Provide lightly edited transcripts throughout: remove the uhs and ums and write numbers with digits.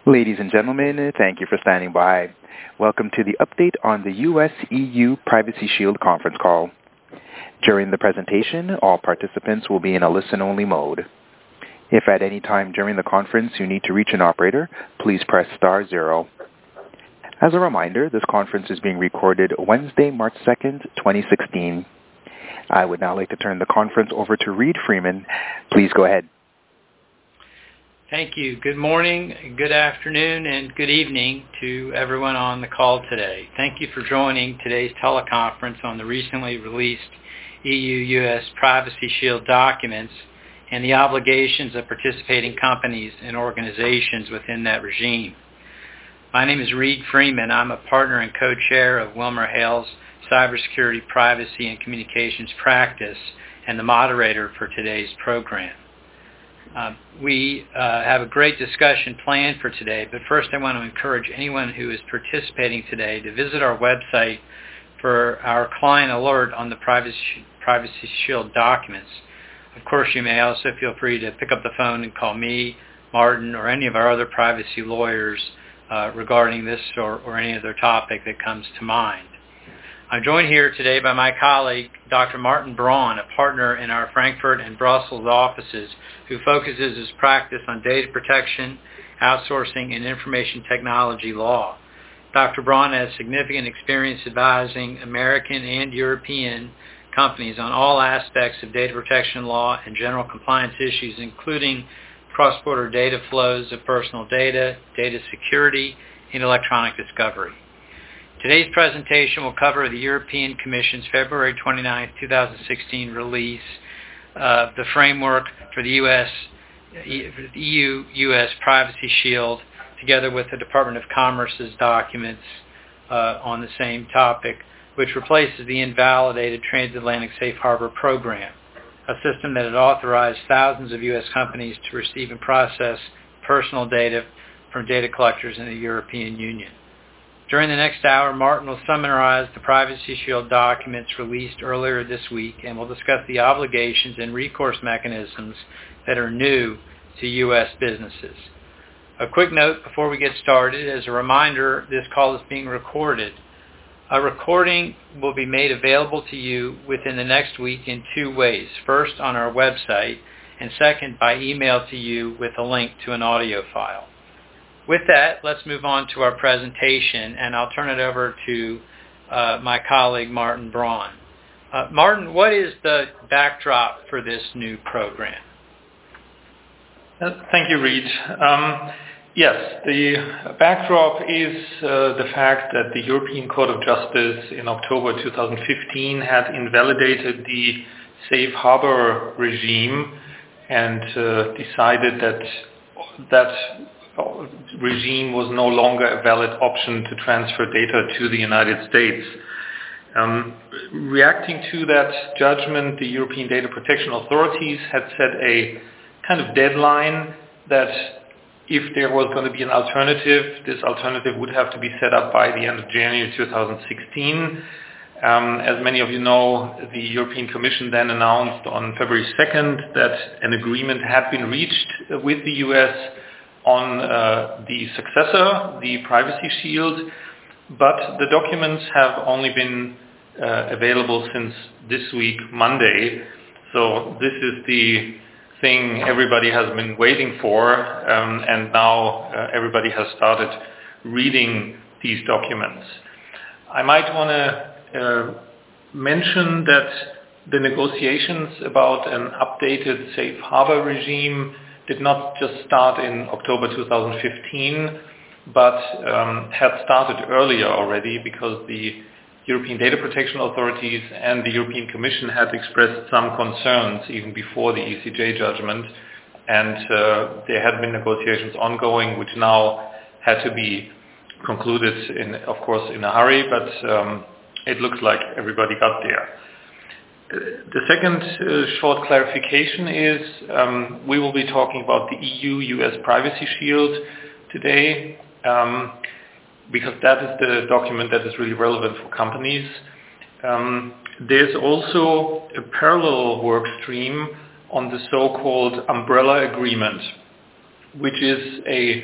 Ladies and gentlemen, thank you for standing by. Welcome to the update on the U.S.-EU Privacy Shield conference call. During the presentation, all participants will be in a listen-only mode. If at any time during the conference you need to reach an operator, please press *0. As a reminder, this conference is being recorded Wednesday, March 2nd, 2016. I would now like to turn the conference over to Reed Freeman. Please go ahead. Thank you. Good morning, good afternoon, and good evening to everyone on the call today. Thank you for joining today's teleconference on the recently released EU-US Privacy Shield documents and the obligations of participating companies and organizations within that regime. My name is Reed Freeman. I'm a partner and co-chair of WilmerHale's Cybersecurity, Privacy, and Communications practice and the moderator for today's program. We have a great discussion planned for today, but first I want to encourage anyone who is participating today to visit our website for our client alert on the Privacy Shield documents. Of course, you may also feel free to pick up the phone and call me, Martin, or any of our other privacy lawyers regarding this or any other topic that comes to mind. I'm joined here today by my colleague, Dr. Martin Braun, a partner in our Frankfurt and Brussels offices, who focuses his practice on data protection, outsourcing, and information technology law. Dr. Braun has significant experience advising American and European companies on all aspects of data protection law and general compliance issues, including cross-border data flows of personal data, data security, and electronic discovery. Today's presentation will cover the European Commission's February 29, 2016 release of the framework for the EU-US Privacy Shield, together with the Department of Commerce's documents on the same topic, which replaces the invalidated Transatlantic Safe Harbor Program, a system that had authorized thousands of U.S. companies to receive and process personal data from data collectors in the European Union. During the next hour, Martin will summarize the Privacy Shield documents released earlier this week and will discuss the obligations and recourse mechanisms that are new to U.S. businesses. A quick note before we get started. As a reminder, this call is being recorded. A recording will be made available to you within the next week in two ways. First, on our website, and second, by email to you with a link to an audio file. With that, let's move on to our presentation, and I'll turn it over to my colleague, Martin Braun. Martin, what is the backdrop for this new program? Thank you, Reed. Yes, the backdrop is the fact that the European Court of Justice in October 2015 had invalidated the Safe Harbor regime and decided that regime was no longer a valid option to transfer data to the United States. Reacting to that judgment, the European Data Protection Authorities had set a kind of deadline that if there was going to be an alternative, this alternative would have to be set up by the end of January 2016. As many of you know, the European Commission then announced on February 2nd that an agreement had been reached with the US on the successor, the Privacy Shield, but the documents have only been available since this week, Monday. So this is the thing everybody has been waiting for, and now everybody has started reading these documents. I might want to mention that the negotiations about an updated safe harbor regime did not just start in October 2015, but had started earlier already because the European Data Protection Authorities and the European Commission had expressed some concerns even before the ECJ judgment, and there had been negotiations ongoing which now had to be concluded, of course, in a hurry, but it looks like everybody got there. The second short clarification is we will be talking about the EU-US Privacy Shield today because that is the document that is really relevant for companies. There's also a parallel work stream on the so-called umbrella agreement, which is a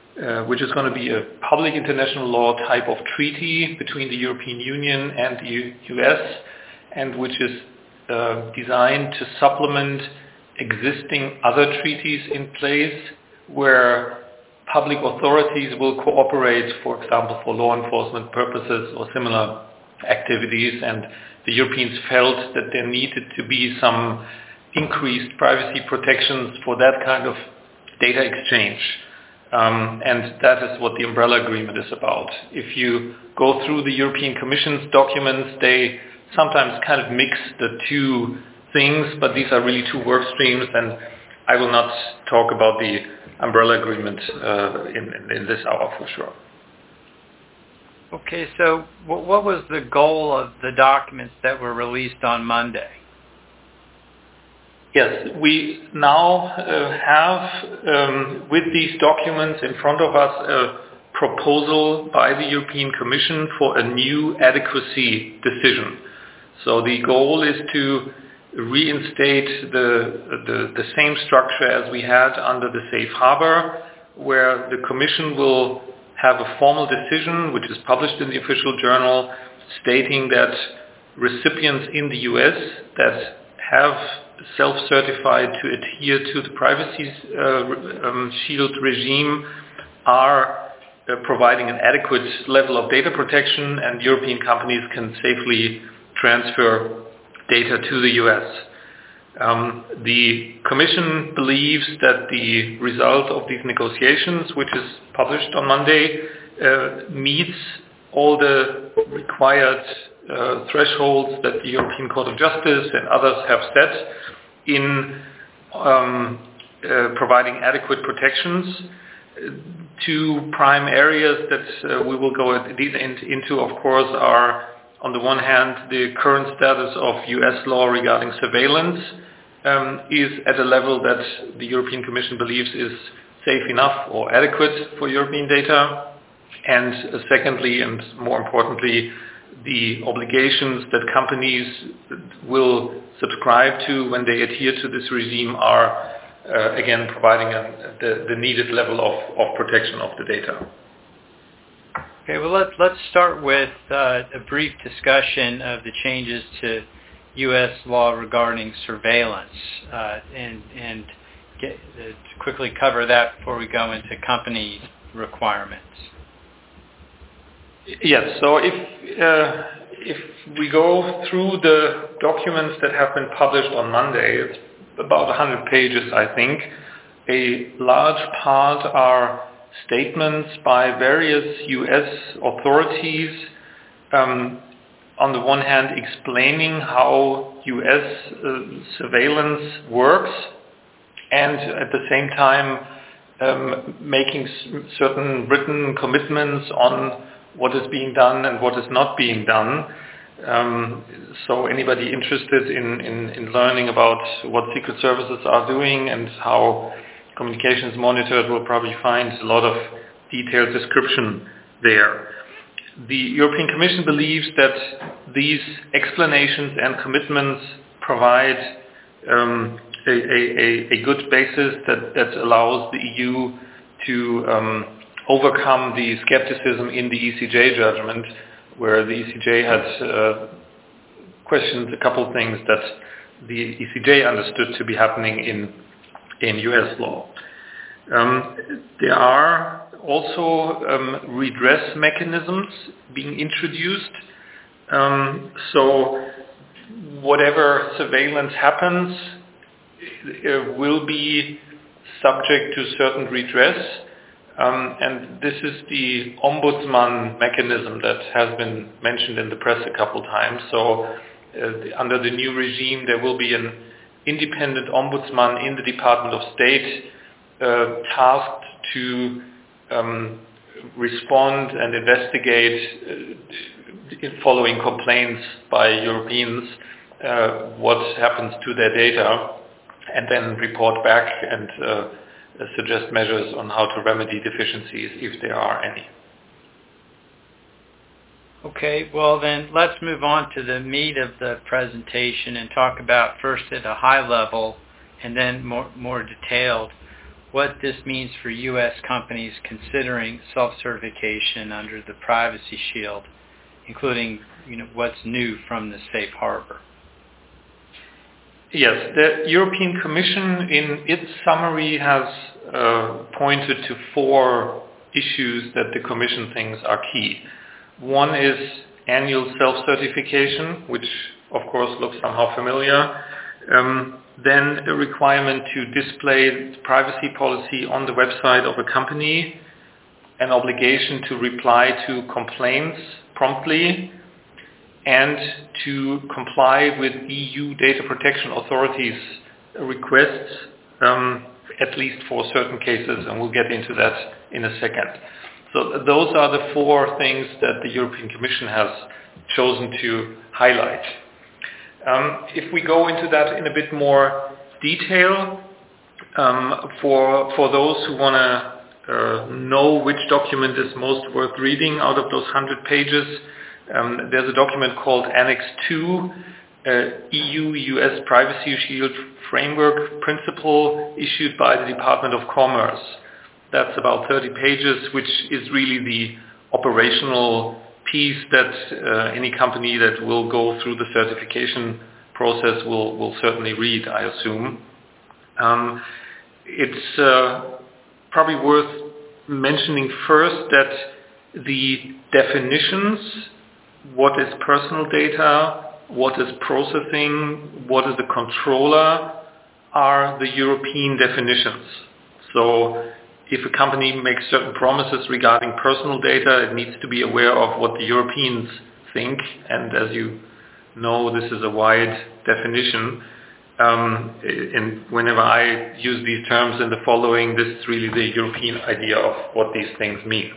which is going to be a public international law type of treaty between the European Union and the US, and which is designed to supplement existing other treaties in place where public authorities will cooperate, for example, for law enforcement purposes or similar activities. And the Europeans felt that there needed to be some increased privacy protections for that kind of data exchange. And that is what the umbrella agreement is about. If you go through the European Commission's documents, they sometimes kind of mix the two things, but these are really two work streams, and I will not talk about the umbrella agreement in this hour for sure. Okay, so what was the goal of the documents that were released on Monday? Yes, we now have, with these documents in front of us, a proposal by the European Commission for a new adequacy decision. So the goal is to reinstate the same structure as we had under the safe harbor, where the Commission will have a formal decision, which is published in the official journal, stating that recipients in the US that have self-certified to adhere to the privacy shield regime are providing an adequate level of data protection, and European companies can safely transfer data to the US. The Commission believes that the result of these negotiations, which is published on Monday, meets all the required thresholds that the European Court of Justice and others have set in providing adequate protections. Two prime areas that we will go into, of course, are on the one hand the current status of US law regarding surveillance is at a level that the European Commission believes is safe enough or adequate for European data. And secondly, and more importantly, the obligations that companies will subscribe to when they adhere to this regime are, again, providing the needed level of protection of the data. Okay, well, let's start with a brief discussion of the changes to U.S. law regarding surveillance, and quickly cover that before we go into company requirements. Yes, so if we go through the documents that have been published on Monday, it's about 100 pages, I think. A large part are statements by various U.S. authorities, on the one hand explaining how U.S. surveillance works, and at the same time making certain written commitments on what is being done and what is not being done. So anybody interested in learning about what secret services are doing and how communication is monitored will probably find a lot of detailed description there. The European Commission believes that these explanations and commitments provide a good basis that allows the EU to overcome the skepticism in the ECJ judgment, where the ECJ had questioned a couple of things that the ECJ understood to be happening in US law. There are also redress mechanisms being introduced. So whatever surveillance happens will be subject to certain redress. And this is the ombudsman mechanism that has been mentioned in the press a couple times. So under the new regime, there will be an independent ombudsman in the Department of State tasked to respond and investigate following complaints by Europeans what happens to their data, and then report back and suggest measures on how to remedy deficiencies if there are any. Okay, well then let's move on to the meat of the presentation and talk about first at a high level and then more detailed what this means for U.S. companies considering self-certification under the Privacy Shield, including what's new from the Safe Harbor. Yes, the European Commission in its summary has pointed to 4 issues that the Commission thinks are key. One is annual self-certification, which of course looks somehow familiar. Then a requirement to display privacy policy on the website of a company, an obligation to reply to complaints promptly, and to comply with EU data protection authorities' requests, at least for certain cases, and we'll get into that in a second. So those are the 4 things that the European Commission has chosen to highlight. If we go into that in a bit more detail, for those who want to know which document is most worth reading out of those 100 pages, there's a document called Annex 2, EU-US Privacy Shield Framework Principle, issued by the Department of Commerce. That's about 30 pages, which is really the operational piece that any company that will go through the certification process will certainly read, I assume. It's probably worth mentioning first that the definitions, what is personal data, what is processing, what is a controller, are the European definitions. So if a company makes certain promises regarding personal data, it needs to be aware of what the Europeans think, and as you know, this is a wide definition. And whenever I use these terms in the following, this is really the European idea of what these things mean.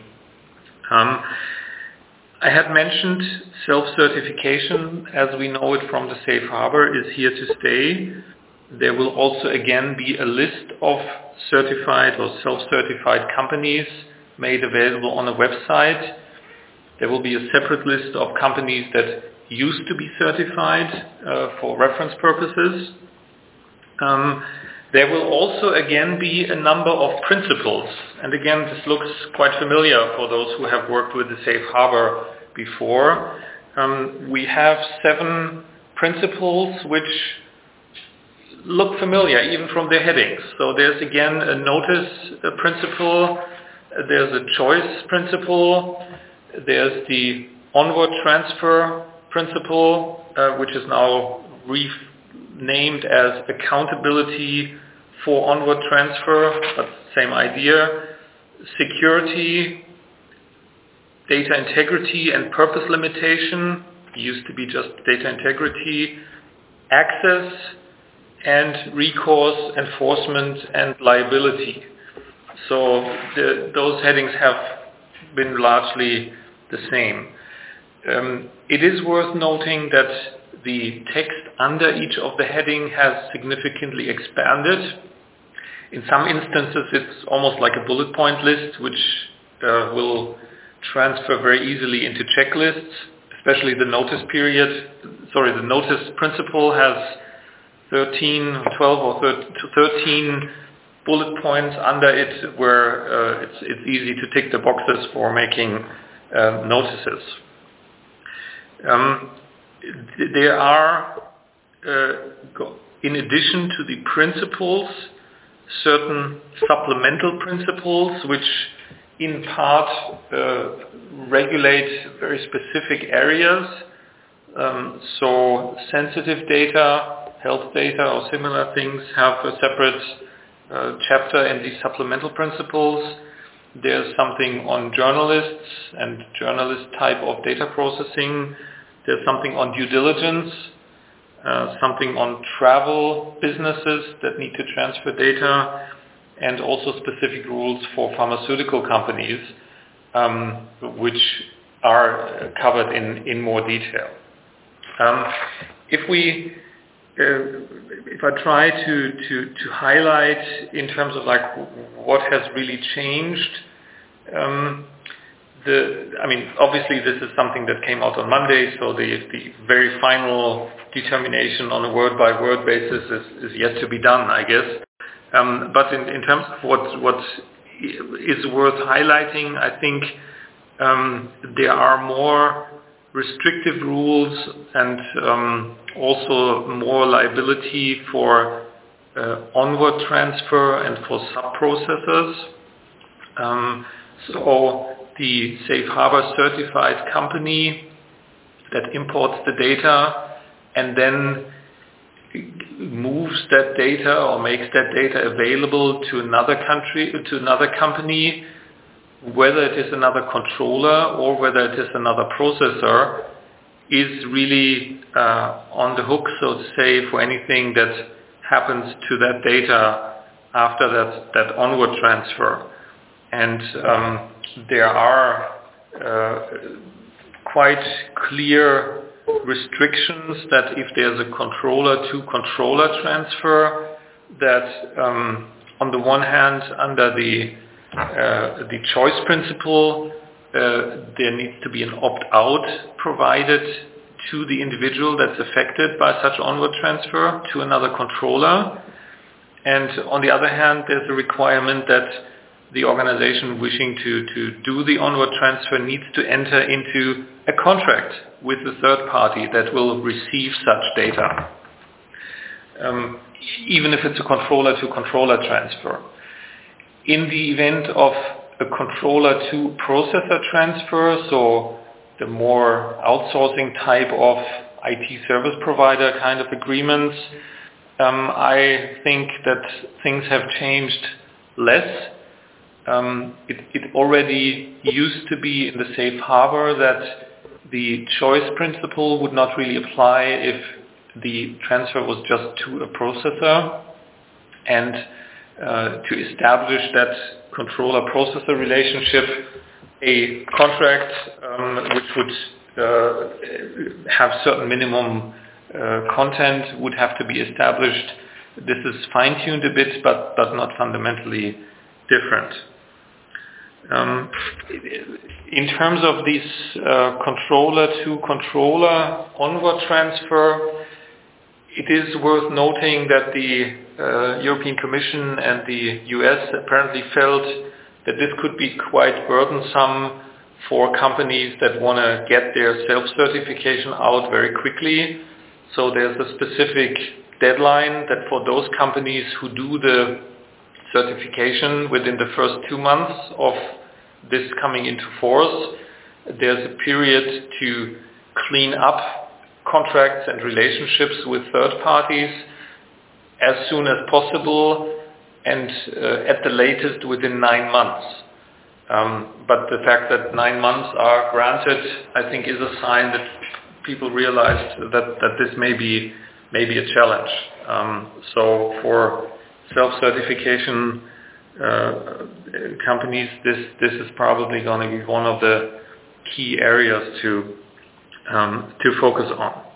I had mentioned self-certification, as we know it from the Safe Harbor, is here to stay. There will also again be a list of certified or self-certified companies made available on a website. There will be a separate list of companies that used to be certified for reference purposes. There will also again be a number of principles, and again this looks quite familiar for those who have worked with the Safe Harbor before. We have 7 principles which look familiar even from their headings. So there's again a notice principle, there's a choice principle, there's the onward transfer principle, which is now renamed as accountability for onward transfer, but same idea. Security, data integrity and purpose limitation, used to be just data integrity, access, and recourse, enforcement, and liability. So those headings have been largely the same. It is worth noting that the text under each of the heading has significantly expanded. In some instances, it's almost like a bullet point list, which will transfer very easily into checklists, especially the notice period. The notice principle has 13 bullet points under it where it's easy to tick the boxes for making notices. There are, in addition to the principles, certain supplemental principles which in part regulate very specific areas. So sensitive data, health data or similar things have a separate chapter in these supplemental principles. There's something on journalists and journalist type of data processing. There's something on due diligence, something on travel businesses that need to transfer data, and also specific rules for pharmaceutical companies, which are covered in more detail. If I try to highlight in terms of like what has really changed, obviously this is something that came out on Monday, so the very final determination on a word-by-word basis is yet to be done, I guess. But in terms of what is worth highlighting, I think there are more restrictive rules and also more liability for onward transfer and for sub-processors. So the safe harbor certified company that imports the data and then moves that data or makes that data available to another country, to another company, whether it is another controller or whether it is another processor, is really on the hook, so to say, for anything that happens to that data after that onward transfer. And there are quite clear restrictions that if there's a controller-to-controller transfer, that on the one hand, under the choice principle, there needs to be an opt-out provided to the individual that's affected by such onward transfer to another controller. And on the other hand, there's a requirement that the organization wishing to do the onward transfer needs to enter into a contract with the third party that will receive such data, even if it's a controller-to-controller transfer. In the event of a controller-to-processor transfer, so the more outsourcing type of IT service provider kind of agreements, I think that things have changed less. It already used to be in the safe harbor that the choice principle would not really apply if the transfer was just to a processor, and to establish that controller-processor relationship, a contract which would have certain minimum content would have to be established. This is fine-tuned a bit, but not fundamentally different. In terms of this controller-to-controller onward transfer, it is worth noting that the European Commission and the US apparently felt that this could be quite burdensome for companies that want to get their self-certification out very quickly. So there's a specific deadline that for those companies who do the certification within the first 2 months of this coming into force, there's a period to clean up contracts and relationships with third parties as soon as possible, and at the latest within 9 months. But the fact that 9 months are granted, I think, is a sign that people realized that this may be a challenge. So for self-certification companies, this is probably going to be one of the key areas to focus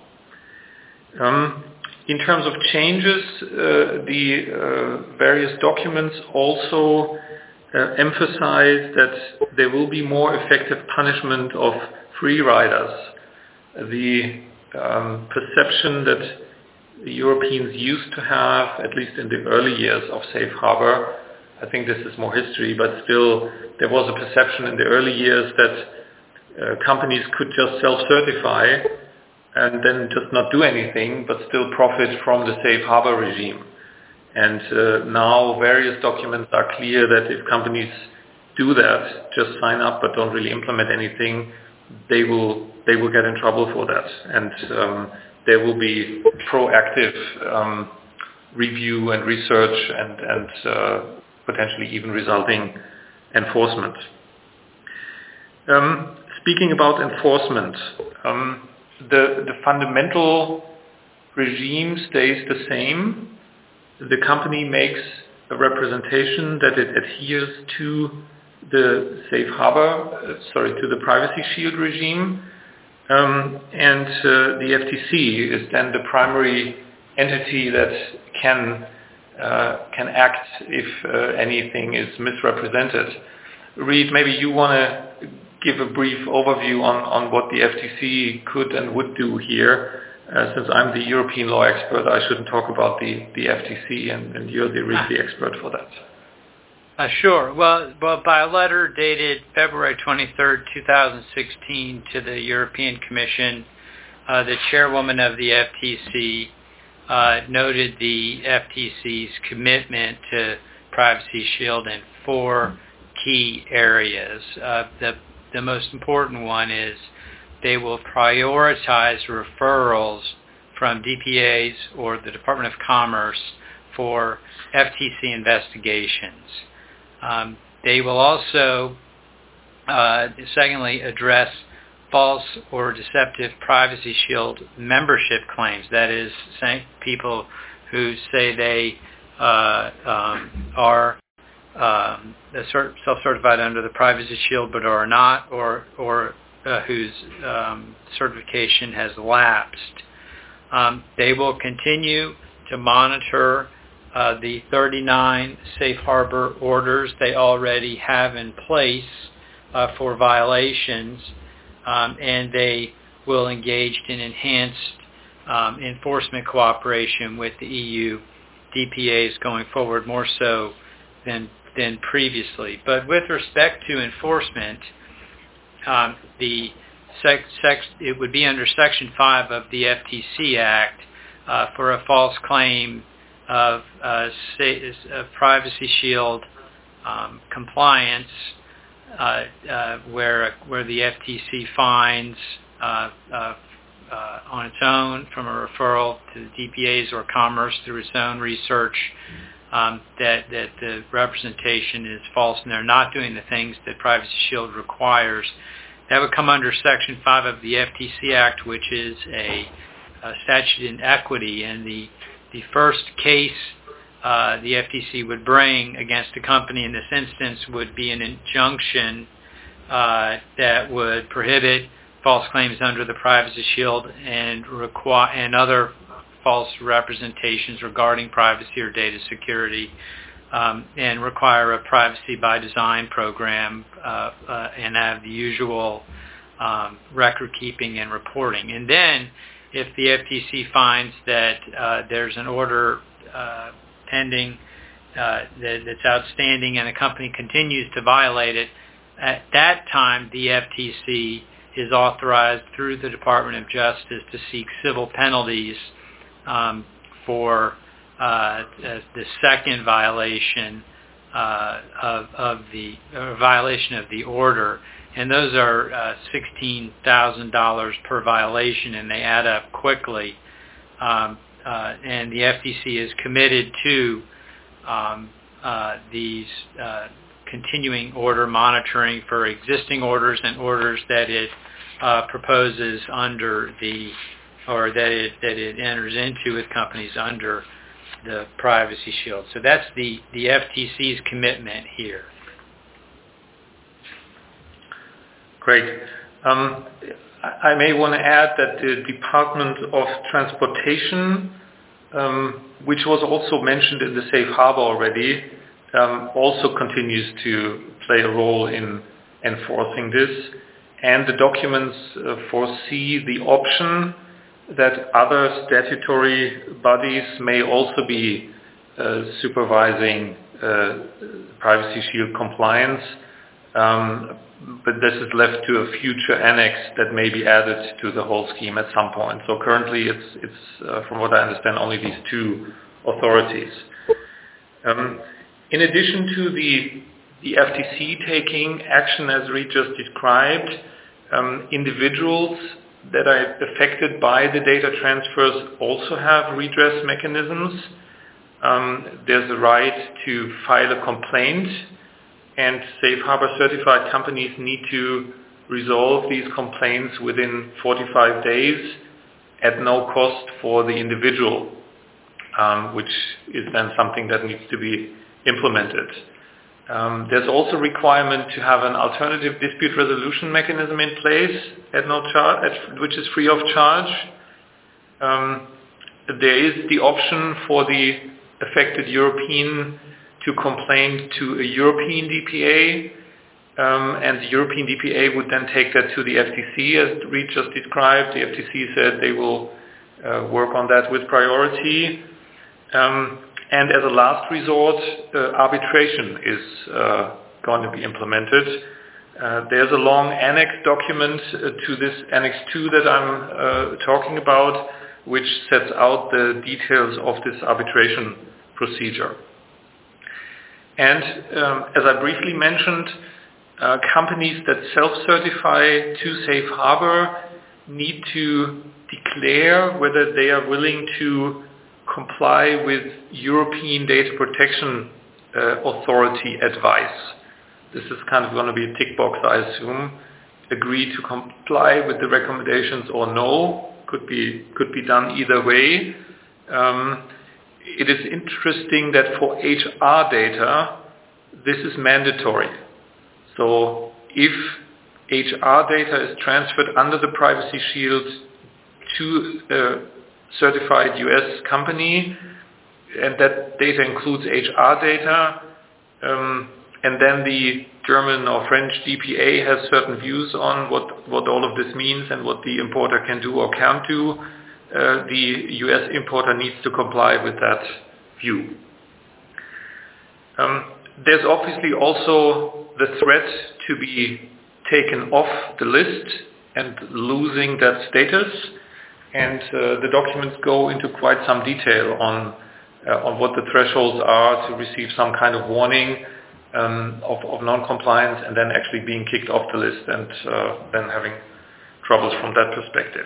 on. In terms of changes, the various documents also emphasize that there will be more effective punishment of free riders. The perception that the Europeans used to have, at least in the early years of Safe Harbor, I think this is more history, but still there was a perception in the early years that companies could just self-certify and then just not do anything, but still profit from the Safe Harbor regime. And now various documents are clear that if companies do that, just sign up but don't really implement anything, they will get in trouble for that. And there will be proactive review and research and potentially even resulting enforcement. Speaking about enforcement, the fundamental regime stays the same. The company makes a representation that it adheres to the safe harbor, to the privacy shield regime, and the FTC is then the primary entity that can act if anything is misrepresented. Reid, maybe you want to give a brief overview on what the FTC could and would do here since I'm the European law expert, I shouldn't talk about the FTC, and you're really the expert for that. Sure. Well, by a letter dated February 23rd, 2016 to the European Commission, the chairwoman of the FTC noted the FTC's commitment to Privacy Shield in 4 key areas. The most important one is they will prioritize referrals from DPAs or the Department of Commerce for FTC investigations. They will also, secondly, address false or deceptive Privacy Shield membership claims. That is, people who say they are self-certified under the Privacy Shield but are not, or whose certification has lapsed. They will continue to monitor the 39 safe harbor orders they already have in place for violations, and they will engage in enhanced enforcement cooperation with the EU DPAs going forward, more so than previously. But with respect to enforcement, it would be under Section 5 of the FTC Act for a false claim of Privacy Shield compliance, where the FTC finds on its own from a referral to the DPAs or Commerce through its own research that the representation is false and they're not doing the things that Privacy Shield requires. That would come under Section 5 of the FTC Act, which is a statute in equity, and the first case the FTC would bring against a company in this instance would be an injunction that would prohibit false claims under the Privacy Shield and other false representations regarding privacy or data security, and require a privacy by design program and have the usual record keeping and reporting. And then if the FTC finds that there's an order pending that's outstanding and a company continues to violate it, at that time the FTC is authorized through the Department of Justice to seek civil penalties for the second violation of the order, and those are $16,000 per violation, and they add up quickly. And the FTC is committed to these continuing order monitoring for existing orders and orders that it proposes under or that it enters into with companies under the Privacy Shield. So that's the FTC's commitment here. Great. I may want to add that the Department of Transportation, which was also mentioned in the Safe Harbor already, also continues to play a role in enforcing this. And the documents foresee the option that other statutory bodies may also be supervising Privacy Shield compliance, but this is left to a future annex that may be added to the whole scheme at some point. So currently it's from what I understand, only these 2 authorities. In addition to the FTC taking action as Reed just described, individuals that are affected by the data transfers also have redress mechanisms. There's a right to file a complaint, and Safe Harbor certified companies need to resolve these complaints within 45 days at no cost for the individual, which is then something that needs to be implemented. There's also a requirement to have an alternative dispute resolution mechanism in place at no charge, which is free of charge. There is the option for the affected European to complain to a European DPA, and the European DPA would then take that to the FTC, as Reed just described. The FTC said they will work on that with priority. And as a last resort, arbitration is going to be implemented. There's a long annex document to this Annex 2 that I'm talking about, which sets out the details of this arbitration procedure. And as I briefly mentioned, companies that self-certify to Safe Harbor need to declare whether they are willing to comply with European Data Protection Authority advice. This is kind of going to be a tick box, I assume. Agree to comply with the recommendations or no. Could be done either way. It is interesting that for HR data, this is mandatory. So if HR data is transferred under the Privacy Shield to a certified US company, and that data includes HR data, and then the German or French DPA has certain views on what all of this means and what the importer can do or can't do, the US importer needs to comply with that view. There's obviously also the threat to be taken off the list and losing that status, and the documents go into quite some detail on what the thresholds are to receive some kind of warning of non-compliance and then actually being kicked off the list and then having troubles from that perspective.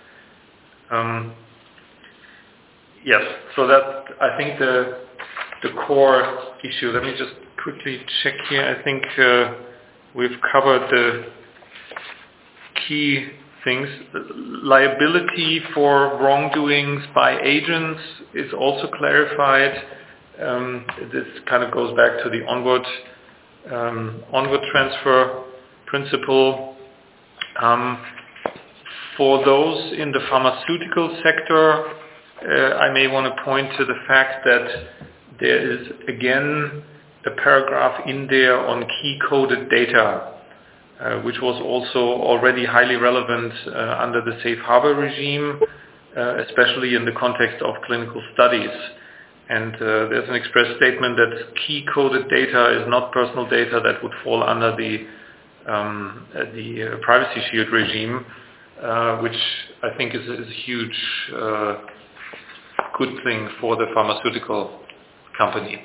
Yes, so that I think the core issue. Let me just quickly check here. I think we've covered the key things. Liability for wrongdoings by agents is also clarified. This kind of goes back to the onward transfer principle. For those in the pharmaceutical sector, I may want to point to the fact that there is again a paragraph in there on key coded data, which was also already highly relevant under the Safe Harbor regime, especially in the context of clinical studies. And there's an express statement that key coded data is not personal data that would fall under the Privacy Shield regime, which I think is a huge good thing for the pharmaceutical company.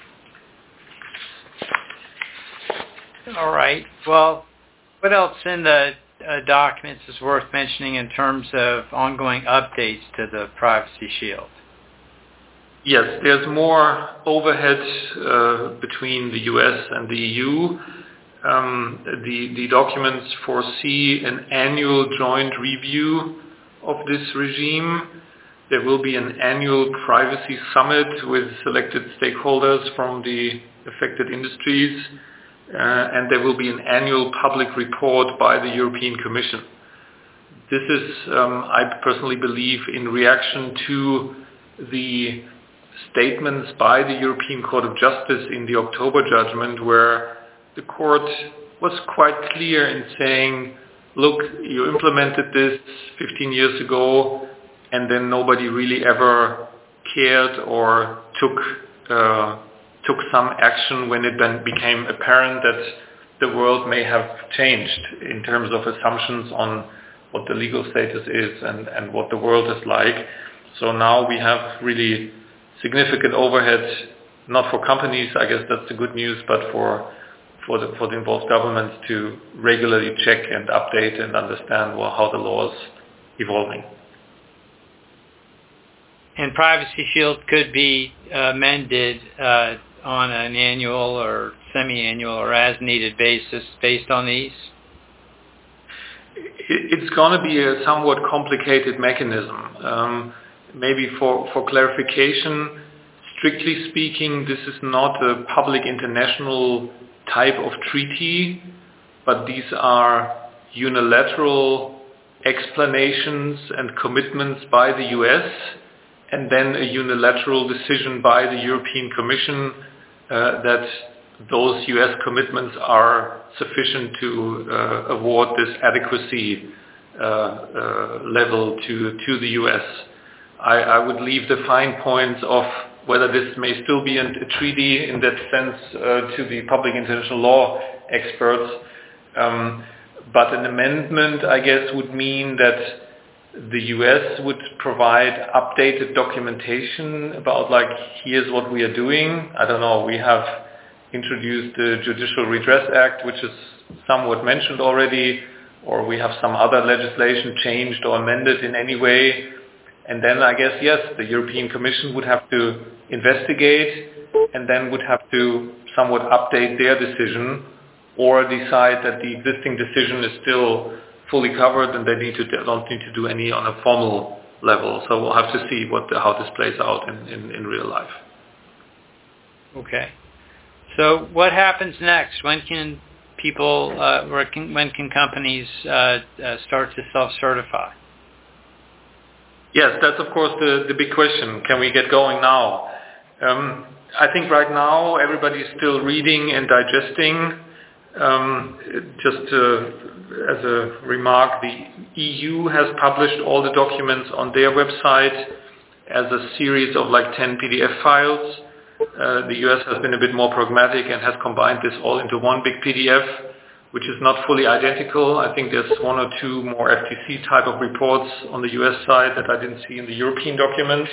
All right. Well, what else in the documents is worth mentioning in terms of ongoing updates to the Privacy Shield? Yes, there's more overhead between the US and the EU. The documents foresee an annual joint review of this regime. There will be an annual privacy summit with selected stakeholders from the affected industries, and there will be an annual public report by the European Commission. This is, I personally believe, in reaction to the statements by the European Court of Justice in the October judgment, where the court was quite clear in saying, look, you implemented this 15 years ago, and then nobody really ever cared or took some action when it then became apparent that the world may have changed in terms of assumptions on what the legal status is and what the world is like. So now we have really significant overhead, not for companies, I guess that's the good news, but for the involved governments to regularly check and update and understand how the law is evolving. And Privacy Shield could be amended on an annual or semi-annual or as-needed basis based on these? It's going to be a somewhat complicated mechanism. Maybe for clarification, strictly speaking, this is not a public international type of treaty, but these are unilateral explanations and commitments by the US, and then a unilateral decision by the European Commission that those US commitments are sufficient to award this adequacy level to the US. I would leave the fine points of whether this may still be a treaty in that sense to the public international law experts. But an amendment, I guess, would mean that the US would provide updated documentation about, like, here's what we are doing. I don't know, we have introduced the Judicial Redress Act, which is somewhat mentioned already, or we have some other legislation changed or amended in any way. And then I guess, yes, the European Commission would have to investigate and then would have to somewhat update their decision or decide that the existing decision is still fully covered and they don't need to do any on a formal level. So we'll have to see how this plays out in real life. Okay. So what happens next? When can people, when can companies start to self-certify? Yes, that's of course the big question. Can we get going now? I think right now everybody is still reading and digesting. As a remark, the EU has published all the documents on their website as a series of like 10 PDF files. The US has been a bit more pragmatic and has combined this all into one big PDF, which is not fully identical. I think there's one or two more FTC type of reports on the US side that I didn't see in the European documents.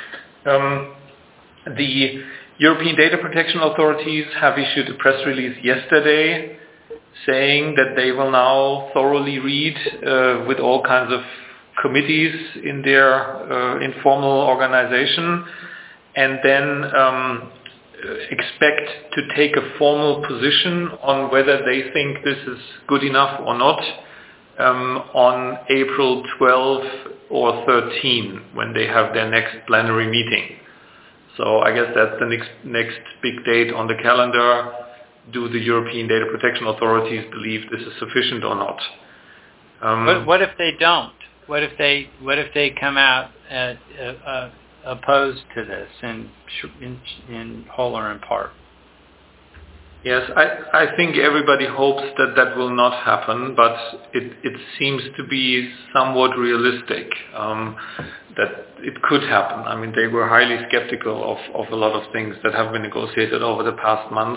The European data protection authorities have issued a press release yesterday saying that they will now thoroughly read with all kinds of committees in their informal organization and then expect to take a formal position on whether they think this is good enough or not on April 12 or 13 when they have their next plenary meeting. So I guess that's the next big date on the calendar. Do the European data protection authorities believe this is sufficient or not? What if they don't? What if they come out opposed to this in whole or in part? Yes, I think everybody hopes that will not happen, but it seems to be somewhat realistic that it could happen. I mean, they were highly skeptical of a lot of things that have been negotiated over the past months.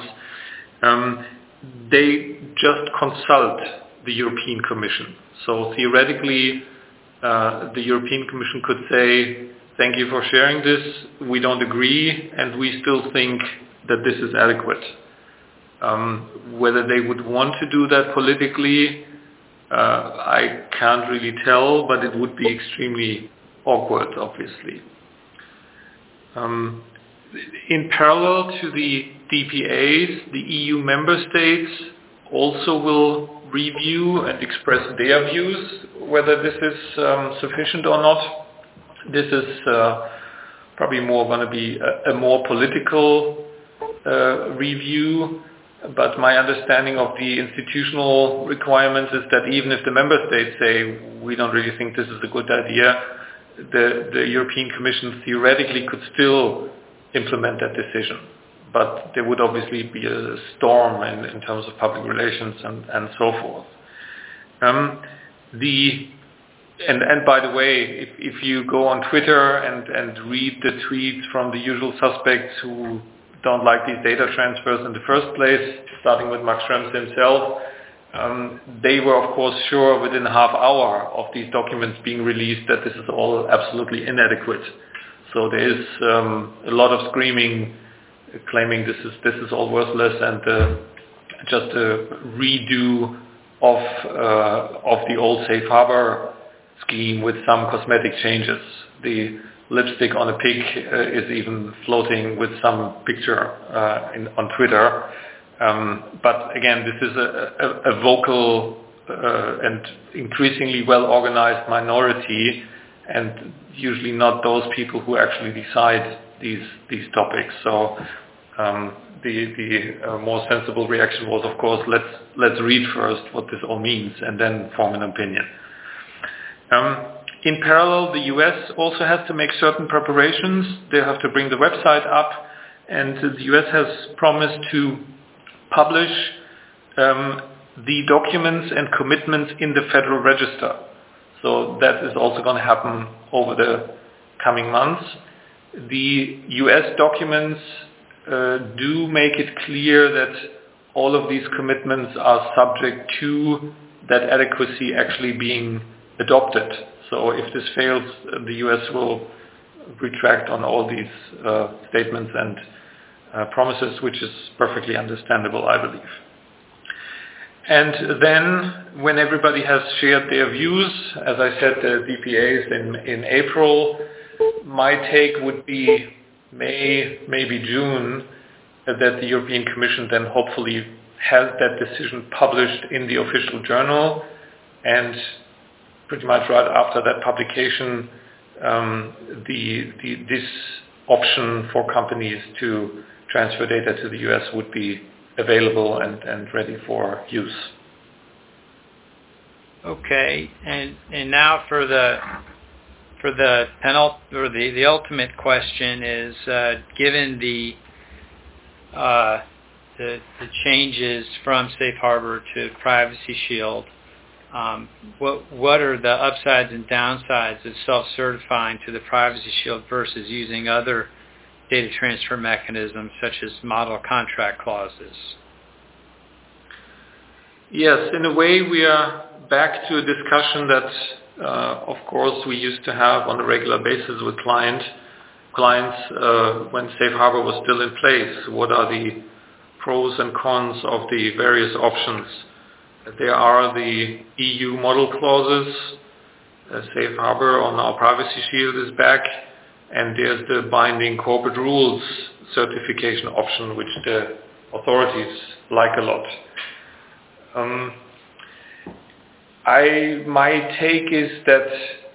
They just consult the European Commission. So theoretically, the European Commission could say, thank you for sharing this, we don't agree, and we still think that this is adequate. Whether they would want to do that politically, I can't really tell, but it would be extremely awkward, obviously. In parallel to the DPAs, the EU member states also will review and express their views whether this is sufficient or not. This is probably more going to be a more political review, but my understanding of the institutional requirements is that even if the member states say we don't really think this is a good idea, the European Commission theoretically could still implement that decision. But there would obviously be a storm in terms of public relations and so forth. And by the way, if you go on Twitter and read the tweets from the usual suspects who don't like these data transfers in the first place, starting with Max Schrems himself, they were of course sure within a half hour of these documents being released that this is all absolutely inadequate. So there is a lot of screaming, claiming this is all worthless and just a redo of the old safe harbor scheme with some cosmetic changes. The lipstick on a pig is even floating with some picture on Twitter. But again, this is a vocal and increasingly well-organized minority, and usually not those people who actually decide these topics. So the more sensible reaction was, of course, let's read first what this all means and then form an opinion. In parallel, the US also has to make certain preparations. They have to bring the website up, and the US has promised to publish the documents and commitments in the Federal Register. So that is also going to happen over the coming months. The US documents do make it clear that all of these commitments are subject to that adequacy actually being adopted. So if this fails, the US will retract on all these statements and promises, which is perfectly understandable, I believe. And then when everybody has shared their views, as I said, the DPAs in April, my take would be May, maybe June, that the European Commission then hopefully has that decision published in the official journal, and pretty much right after that publication, this option for companies to transfer data to the US would be available and ready for use. Okay, and now for the ultimate question is, given the changes from Safe Harbor to Privacy Shield, what are the upsides and downsides of self-certifying to the Privacy Shield versus using other data transfer mechanisms such as model contract clauses? Yes, in a way we are back to a discussion that, of course, we used to have on a regular basis with clients when Safe Harbor was still in place. What are the pros and cons of the various options? There are the EU model clauses. Safe Harbor on our Privacy Shield is back. And there's the binding corporate rules certification option, which the authorities like a lot. My take is that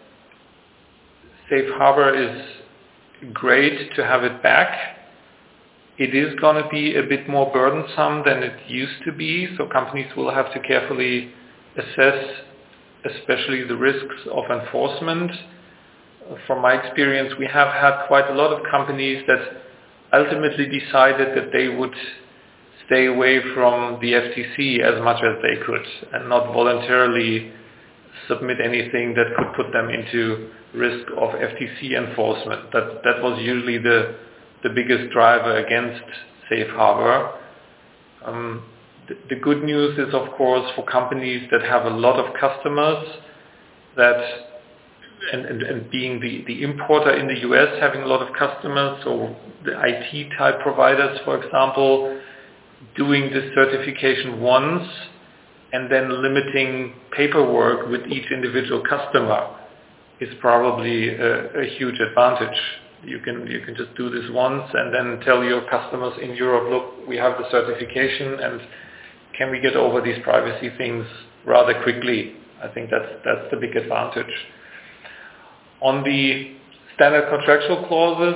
Safe Harbor is great to have it back. It is going to be a bit more burdensome than it used to be, so companies will have to carefully assess, especially the risks of enforcement. From my experience, we have had quite a lot of companies that ultimately decided that they would stay away from the FTC as much as they could and not voluntarily submit anything that could put them into risk of FTC enforcement. That was usually the biggest driver against Safe Harbor. The good news is, of course, for companies that have a lot of customers, that and being the importer in the US, having a lot of customers, so the IT type providers, for example, doing this certification once and then limiting paperwork with each individual customer is probably a huge advantage. You can just do this once and then tell your customers in Europe, look, we have the certification and can we get over these privacy things rather quickly? I think that's the big advantage. On the standard contractual clauses,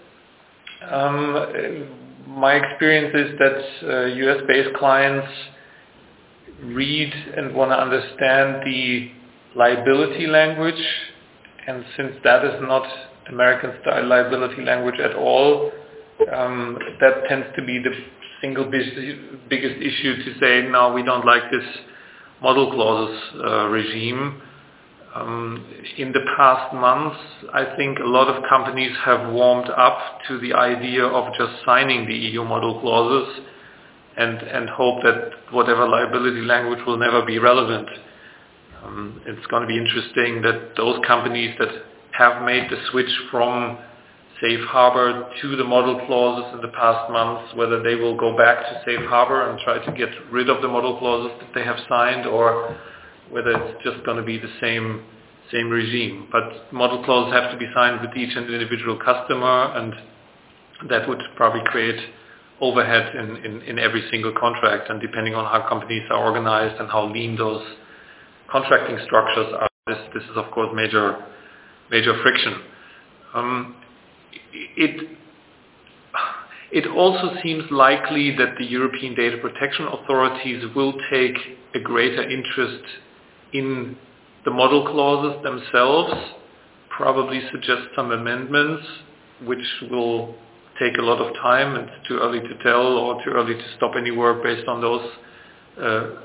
my experience is that US-based clients read and want to understand the liability language, and since that is not American-style liability language at all, that tends to be the single biggest issue to say, no, we don't like this model clauses regime. In the past months, I think a lot of companies have warmed up to the idea of just signing the EU model clauses and hope that whatever liability language will never be relevant. It's going to be interesting that those companies that have made the switch from Safe Harbor to the model clauses in the past months, whether they will go back to Safe Harbor and try to get rid of the model clauses that they have signed, or whether it's just going to be the same regime. But model clauses have to be signed with each individual customer, and that would probably create overhead in every single contract. And depending on how companies are organized and how lean those contracting structures are, this is of course major friction. It also seems likely that the European data protection authorities will take a greater interest in the model clauses themselves, probably suggest some amendments, which will take a lot of time, and it's too early to tell or too early to stop any work based on those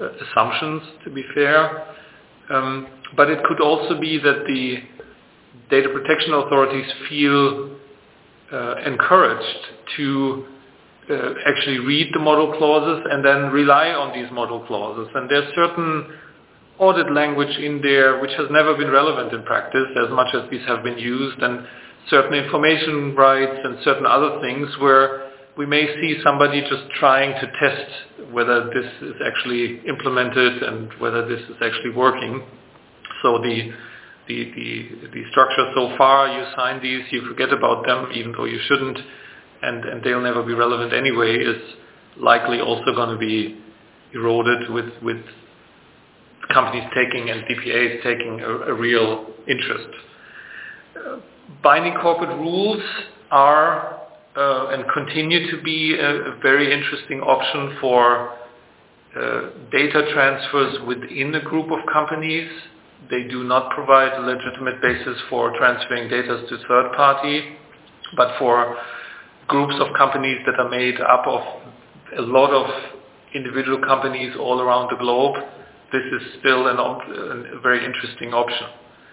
assumptions, to be fair. But it could also be that the data protection authorities feel encouraged to actually read the model clauses and then rely on these model clauses. And there's certain audit language in there which has never been relevant in practice as much as these have been used, and certain information rights and certain other things where we may see somebody just trying to test whether this is actually implemented and whether this is actually working. So the structure so far, you sign these, you forget about them, even though you shouldn't, and they'll never be relevant anyway, is likely also going to be eroded with companies taking and DPAs taking a real interest. Binding corporate rules are and continue to be a very interesting option for data transfers within a group of companies. They do not provide a legitimate basis for transferring data to third party, but for groups of companies that are made up of a lot of individual companies all around the globe, this is still a very interesting option.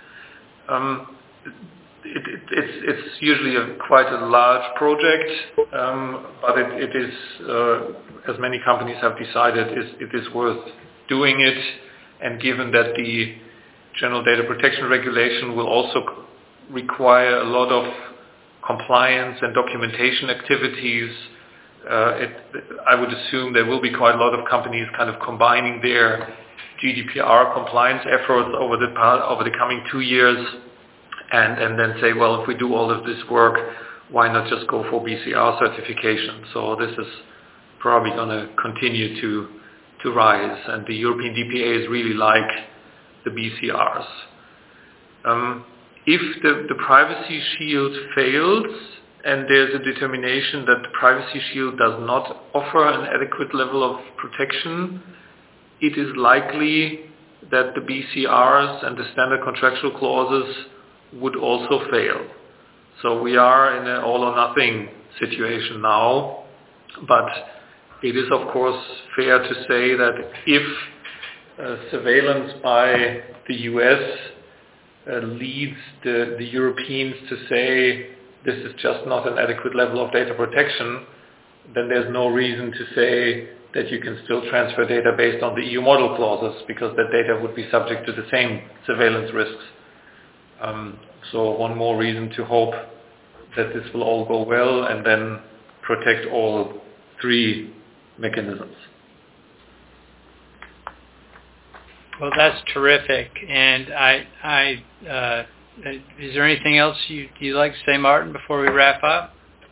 It's usually quite a large project, but it is, as many companies have decided, it is worth doing it. And given that the General Data Protection Regulation will also require a lot of compliance and documentation activities, I would assume there will be quite a lot of companies kind of combining their GDPR compliance efforts over the coming 2 years, and then say, well, if we do all of this work, why not just go for BCR certification? So this is probably going to continue to rise, and the European DPAs really like the BCRs. If the Privacy Shield fails and there's a determination that the Privacy Shield does not offer an adequate level of protection, it is likely that the BCRs and the standard contractual clauses would also fail. So we are in an all or nothing situation now, but it is of course fair to say that if surveillance by the US leads the Europeans to say this is just not an adequate level of data protection, then there's no reason to say that you can still transfer data based on the EU model clauses, because that data would be subject to the same surveillance risks. So one more reason to hope that this will all go well and then protect all three mechanisms. Well, that's terrific. And is there anything else you'd like to say, Martin, before we wrap up?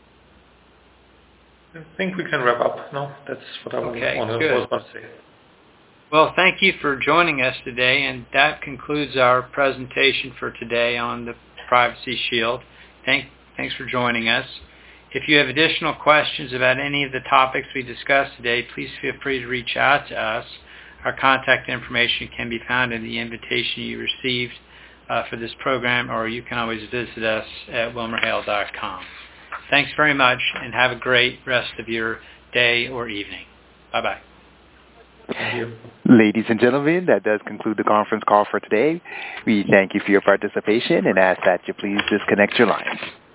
I think we can wrap up. No, that's what I was going to say. Well, thank you for joining us today, and that concludes our presentation for today on the Privacy Shield. Thanks for joining us. If you have additional questions about any of the topics we discussed today, please feel free to reach out to us. Our contact information can be found in the invitation you received for this program, or you can always visit us at wilmerhale.com. Thanks very much, and have a great rest of your day or evening. Bye-bye. Thank you. Ladies and gentlemen, that does conclude the conference call for today. We thank you for your participation and ask that you please disconnect your lines.